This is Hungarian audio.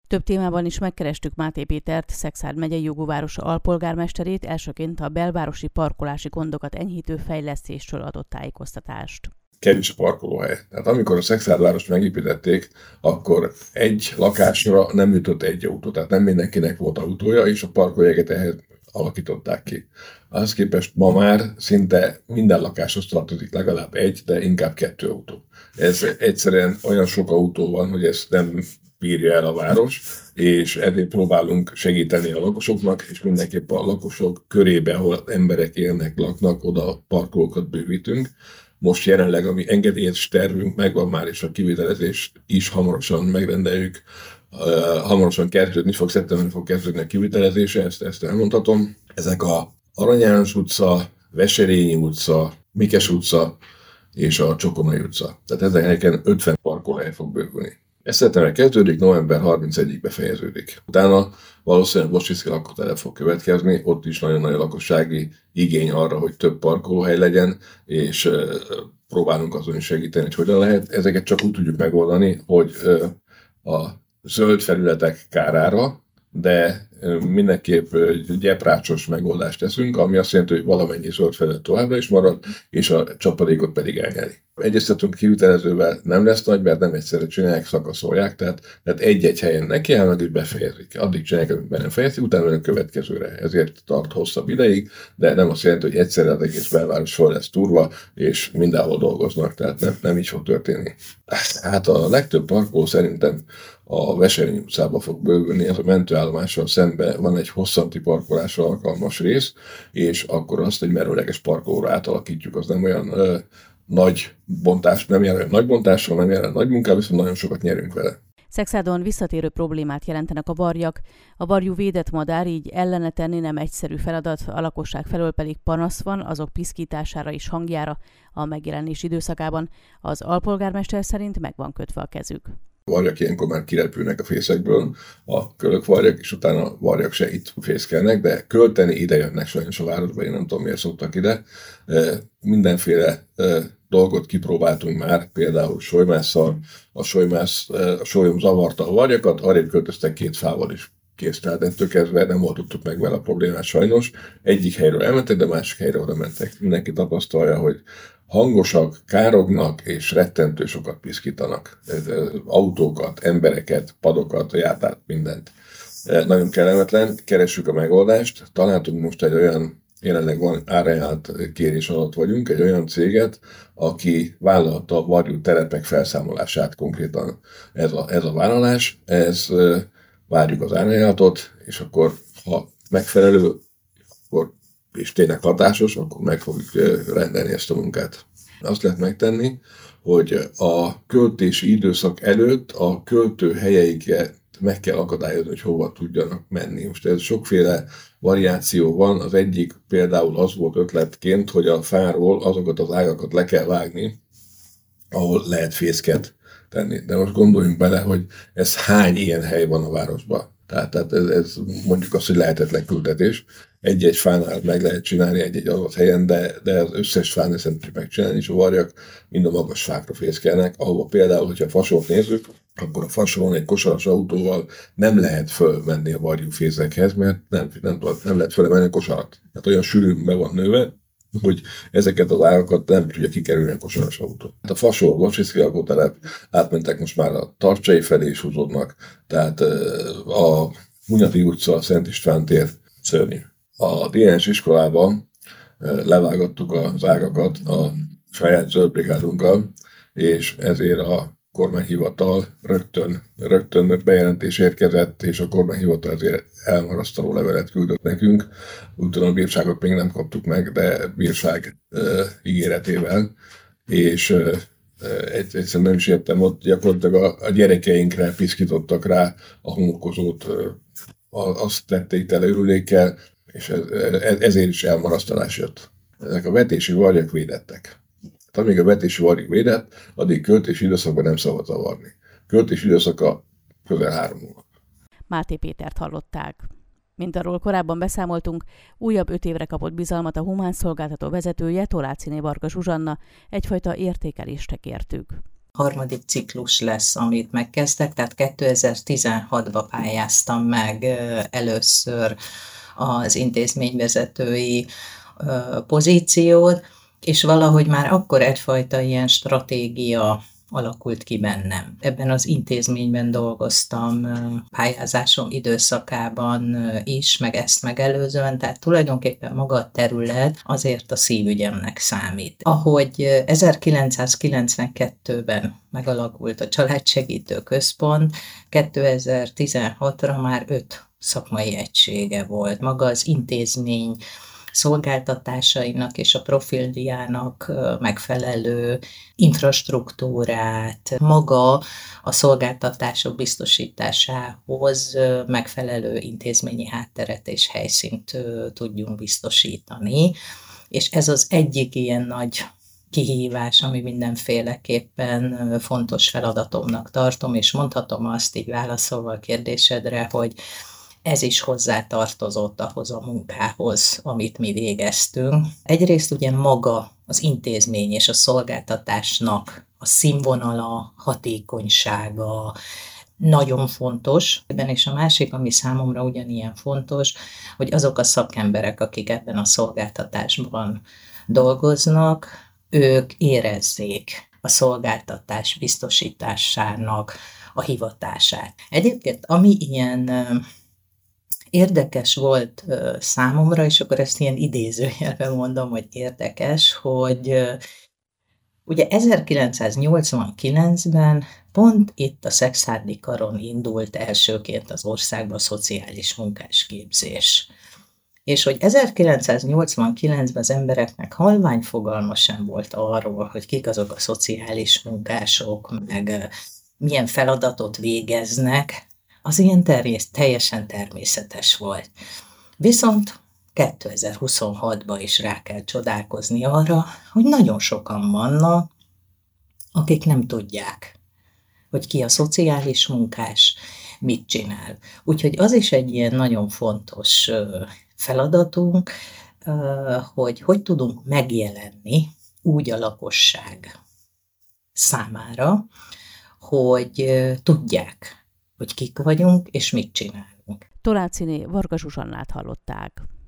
Több témában is megkerestük Máté Pétert, Szekszárd megyei jogú városa alpolgármesterét, elsőként a belvárosi parkolási gondokat enyhítő fejlesztésről adott tájékoztatást. Kevés a parkolóhely. Tehát amikor a Szekszárd várost megépítették, akkor egy lakásra nem jutott egy autó, tehát nem mindenkinek volt autója, és a parkolóhelyeket ehhez alakították ki. Ahhoz képest ma már szinte minden lakáshoz tartozik legalább egy, de inkább 2 autó. Ez egyszerűen olyan sok autó van, hogy ezt nem bírja el a város, és ezért próbálunk segíteni a lakosoknak, és mindenképpen a lakosok körébe, ahol emberek élnek, laknak, oda parkolókat bővítünk. Most jelenleg, ami engedélyes tervünk megvan már, és a kivitelezést is hamarosan megrendeljük. Hamarosan kezdődni fog, szeptemberben fog kezdődni a kivitelezése, ezt elmondhatom. Ezek a Arany János utca, Veserényi utca, Mikes utca és a Csokonai utca. Tehát ezeken 50 parkolóhely fog bővülni. Ez szeptember kezdődik, november 31-ig befejeződik. Utána valószínűleg Boscsiszki lakótelep fog következni, ott is nagyon nagy lakossági igény arra, hogy több parkolóhely legyen, és próbálunk azon is segíteni, hogy hogyan lehet. Ezeket csak úgy tudjuk megoldani, hogy a zöld felületek kárára, de mindenképp gyeprácsos megoldást teszünk, ami azt jelenti, hogy valamennyi zöld felület továbbra is marad, és a csapadékot pedig elnyeli. Egyeztetünk kivitelezővel, nem lesz nagy, mert nem egyszerre csinálják, szakaszolják, tehát egy-egy helyen nekiállnak és befejezik. Addig csinálják, amit nem fejezik, utána a következőre. Ezért tart hosszabb ideig, de nem azt jelenti, hogy egyszerre az egész belváros fel lesz turva, és mindenhol dolgoznak, tehát nem így fog történni. Hát a legtöbb parkoló szerintem a Veserényi utcába fog bővülni, ez a mentőállomással szemben van egy hosszanti parkolásra alkalmas rész, és akkor azt egy merőleges parkolóra átalakítjuk, az nem olyan nagy bontás, nem jár olyan nagy bontással, nem jár olyan nagy munkával, viszont nagyon sokat nyerünk vele. Szekszárdon visszatérő problémát jelentenek a varjak. A varjú védett madár, így ellene tenni nem egyszerű feladat, a lakosság felől pedig panasz van azok piszkítására és hangjára a megjelenés időszakában. Az alpolgármester szerint meg van kötve a kezük. A varjak ilyenkor már kirepülnek a fészekből, a kölökvarjak, és utána a varjak se itt fészkelnek, de költeni ide jönnek sajnos a városba, én nem tudom miért szoktak ide. Mindenféle dolgot kipróbáltunk már, például solymásszal, a sólyom zavarta a varjakat, arrébb költöztek 2 fával is kész. Tehát ettől kezdve nem oldottuk meg vele a problémát sajnos. Egyik helyről elmentek, de másik helyre oda mentek. Mindenki tapasztalja, hogy hangosak, kárognak és rettentő sokat piszkítanak. Autókat, embereket, padokat, jártát, mindent. Nagyon kellemetlen, keressük a megoldást. Találtunk most egy olyan, jelenleg van árajánlat kérés alatt vagyunk, egy olyan céget, aki vállalta a varjú telepek felszámolását konkrétan. Ez a vállalás, várjuk az árajánlatot, és akkor, ha megfelelő, akkor és tényleg hatásos, akkor meg fogjuk rendelni ezt a munkát. Azt lehet megtenni, hogy a költési időszak előtt a költő helyeiket meg kell akadályozni, hogy hova tudjanak menni. Most ez sokféle variáció van. Az egyik például az volt ötletként, hogy a fáról azokat az ágakat le kell vágni, ahol lehet fészket tenni. De most gondoljunk bele, hogy ez hány ilyen hely van a városban. Tehát ez mondjuk azt, hogy lehetetlen küldetés. Egy-egy fánál meg lehet csinálni egy-egy adott helyen, de az összes fán ezt nem tudjuk megcsinálni, és a varjak mind a magas fákra fészkelnek, ahova például, hogyha a fasolt nézzük, akkor a fasolon egy kosaras autóval nem lehet fölmenni a varjú fészekhez, mert nem lehet fölmenni a kosarat. Tehát olyan sűrűn be van nőve, hogy ezeket az ágakat nem tudja kikerülni a kosaras autó. A fasol, Boscsiszki lakótelep, átmentek most már a Tarcsai felé is húzódnak, tehát a Hunyadi utca, a Szent István tér szörnyű. A DNS iskolában levágattuk az ágakat a saját zöldbrigádunkkal, és ezért a kormányhivatal rögtön bejelentés érkezett, és a kormányhivatal ezért elmarasztaló levelet küldött nekünk. Úgy tudom, a bírságot még nem kaptuk meg, de bírság ígéretével, és egyszerűen nem is értem, ott gyakorlatilag a gyerekeinkre piszkítottak rá a homokozót, azt tették tele ürülékkel, és ezért is elmarasztalás jött. Ezek a vetési varjak védettek. Amíg a vetési varjú védett, addig költési időszakban nem szabad zavarni. Költési időszaka közel 3 hónap. Máté Pétert hallották. Mint arról korábban beszámoltunk, újabb 5 évre kapott bizalmat a humán szolgáltató vezetője, Tolácziné Varga Zsuzsanna, egyfajta értékelést kértük. harmadik ciklus lesz, amit megkezdek, tehát 2016-ba pályáztam meg először az intézményvezetői pozíciót, és valahogy már akkor egyfajta ilyen stratégia alakult ki bennem. Ebben az intézményben dolgoztam pályázásom időszakában is, meg ezt megelőzően, tehát tulajdonképpen maga a terület azért a szívügyemnek számít. Ahogy 1992-ben megalakult a Családsegítő Központ, 2016-ra már 5 szakmai egysége volt. Maga az intézmény szolgáltatásainak és a profiljának megfelelő infrastruktúrát, maga a szolgáltatások biztosításához megfelelő intézményi hátteret és helyszínt tudjunk biztosítani. És ez az egyik ilyen nagy kihívás, ami mindenféleképpen fontos feladatomnak tartom, és mondhatom azt így válaszolva a kérdésedre, hogy ez is hozzátartozott ahhoz a munkához, amit mi végeztünk. Egyrészt ugye maga az intézmény és a szolgáltatásnak a színvonala, hatékonysága nagyon fontos. És a másik, ami számomra ugyanilyen fontos, hogy azok a szakemberek, akik ebben a szolgáltatásban dolgoznak, ők érezzék a szolgáltatás biztosításának a hivatását. Egyébként, ami ilyen érdekes volt számomra, és akkor ezt ilyen idézőjelben mondom, hogy érdekes, hogy ugye 1989-ben pont itt a Szekszárdi Karon indult elsőként az országban a szociális munkásképzés. És hogy 1989-ben az embereknek halvány fogalma sem volt arról, hogy kik azok a szociális munkások, meg milyen feladatot végeznek, az ilyen teljesen természetes volt. Viszont 2026-ban is rá kell csodálkozni arra, hogy nagyon sokan vannak, akik nem tudják, hogy ki a szociális munkás, mit csinál. Úgyhogy az is egy ilyen nagyon fontos feladatunk, hogy tudunk megjelenni úgy a lakosság számára, hogy tudják, hogy kik vagyunk, és mit csinálunk. Toláciné Varga Zsuzsannát hallották.